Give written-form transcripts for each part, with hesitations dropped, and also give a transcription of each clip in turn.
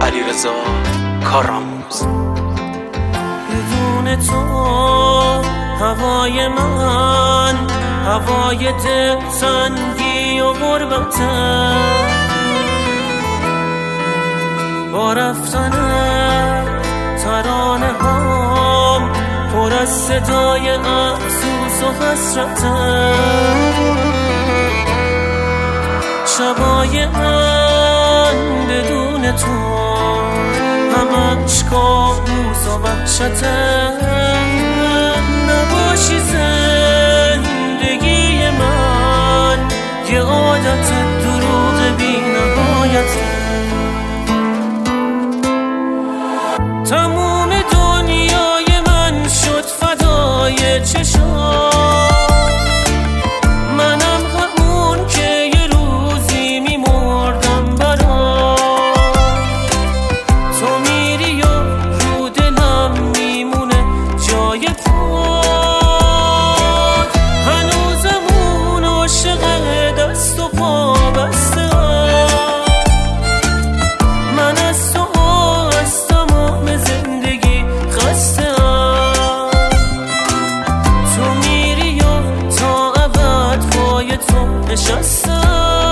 علیرضا کارآموز. بدون تو هوای من هوای دلتنگی و غربته، با رفتن ترانه هم پر از صدای افسوس و حسرته. شبای من بدون تو همش کابوس و وحشته. نباشی زندگی من یه عادت دروغ بی نهایته. تموم دنیای من شد فدای چشام، منم همون که یه روزی میمردم برات. تو میری و رو دلم میمونه جای پات، هنوزم اون عاشق دست و پا بسته. من از تو از تمام زندگی خسته‌ام. تو میری و تا ابد پای تو نشستم.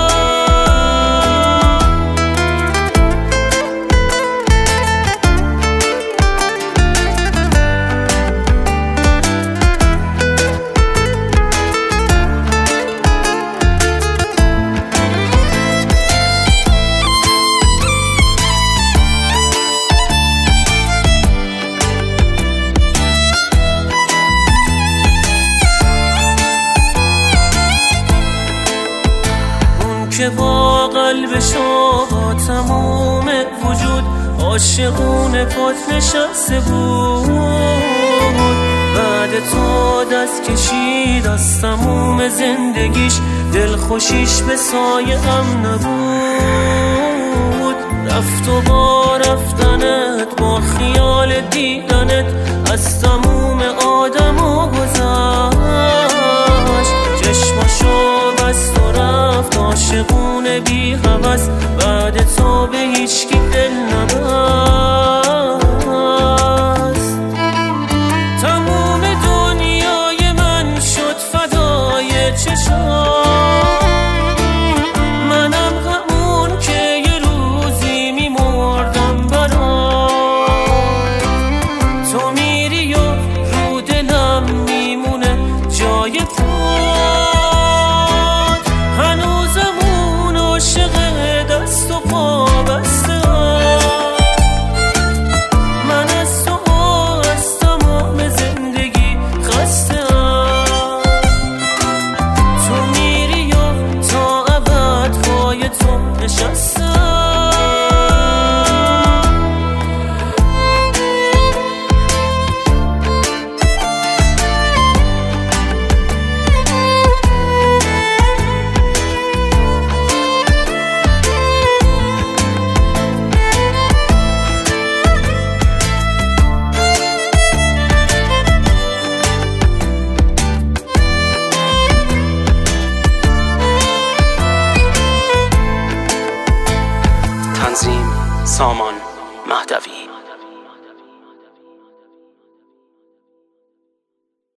که با قلبشو با تموم وجود عاشقونه پات نشسته بود. بعد تو دست کشید از تموم زندگیش، دلخوشیش به سایه هم نبود. رفت و با رفتنت با خیال دیدنت از تموم آدم و گذشت. چشماشو بست و رفت عاشقونه بی هوس، بعد تو به هیچکی دل نبست. تموم دنیای من شد فدای چشام، منم همون که یه روزی میمردم برات. تو میری و رو دلم میمونه جای پات، هنوزم اون عاشق دست و پا بسته. من از تو از تمام زندگی خسته‌ام. تو میری و تا ابد پای تو نشستم. تنظیم سامان مهدوی.